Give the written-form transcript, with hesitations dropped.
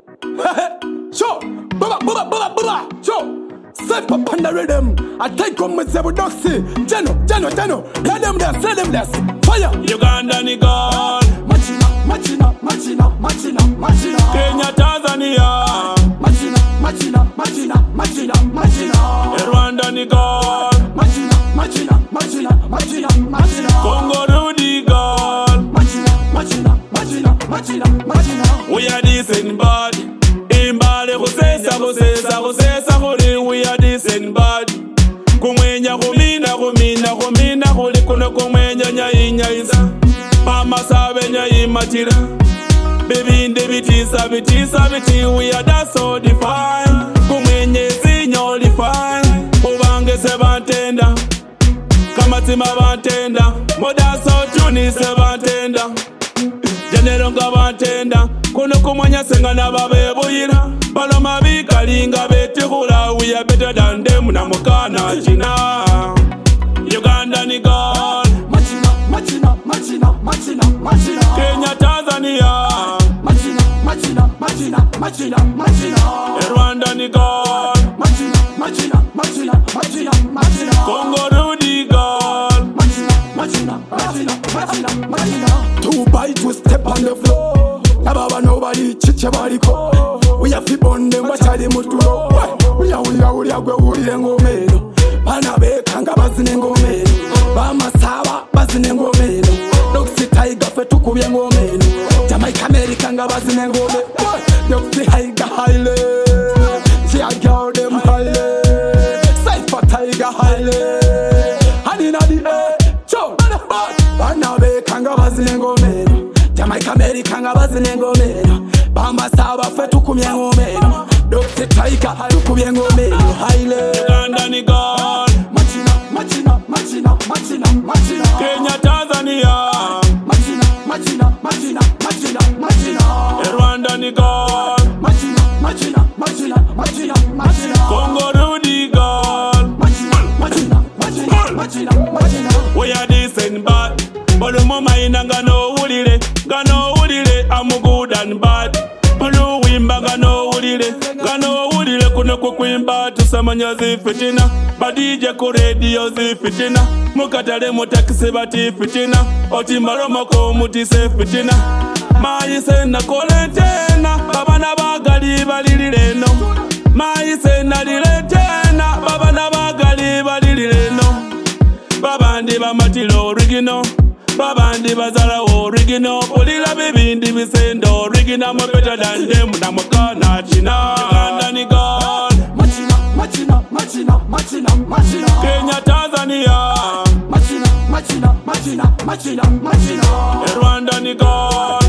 Show, baba, show. Safe up on the rhythm. I take on with Zebu Doxy. Jano. Let them there. Fire. Uganda ni God. Machina. Kenya, Tanzania. Machina. Rwanda ni God. Machina. Congo Rudy God. Machina. We are decent bad. Imbale kusesa kuli. We are decent bad. Kumwenya kumina kuli kuno kumwenya nyaiza. Mama sabe nyaimatira. Bibinde bitisa biti. We are that so defined. Kumwenye zinyo define. Ubange se bantenda. Kamatima bantenda. Moda so tuni se bantenda. General nga bantenda. Kuno kumwanya senga nababebuyira. Baloma bikalinga betikula. We are better than them na mukana china. Uganda ni God. Machina. Kenya, Tanzania. Machina. Rwanda ni God. Machina. Congo Rudy God. Machina. 2 by 2 step on the floor. Nababa nobody chiche bariko. We have to burn them bachali mutulo. Uya gwe ulire ngomeno. Bana bekanga bazine ngomeno. Bamasaba bazine ngomeno. Doxy Tiger fe tukubye ngomeno. Jamaica America nga bazine ngomeno. Doxy Tiger haile. Tia girl them haile. Cypher Tiger haile. Hanina di cho. Bana bekanga bazine ngomeno. Jamaica America nga bazine ngomeno. Bamasaba fe tukubye ngomeno. Doxy Tiger tukubye ngomeno haile. Uganda ni God. Machina. Kenya, Tanzania. Machina. Rwanda ni God. Machina. Congo Rudy God. Machina. We are decent bad. But mama ina gano ulile. I'm good and bad. Bulu wimba gano ulile kuno kukwimba tusamanya zifitina. Badije ku radio zifitina. Mukatale mu taxi bati fitina. Otimbalomo ko mutise fitina. Mayise na kolentena. Baba na bagali balilireno. Mayise na diletena. Baba na bagali balilireno. Babandi bamatilo original. Babandi bazala original. Polila bibindi bisendo original. Mo better than them na mukana china. Uganda ni God. Machina. Kenya, Tanzania. Machina. Rwanda ni God.